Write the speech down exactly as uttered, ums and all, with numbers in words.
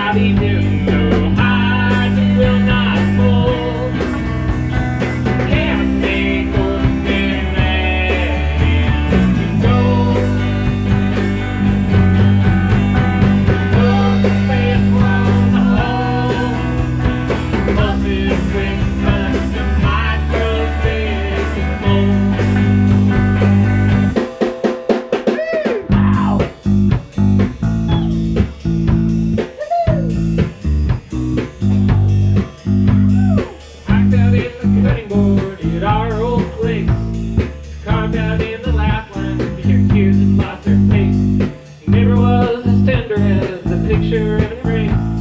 leave him no heart that will not fold. Can't make old men let go. Put the face on the hole. Buses with custom microscopic mold. Cutting board at our old place, carved out in the lifeline, your kids and lost their face. He never was as tender as the picture of an embrace.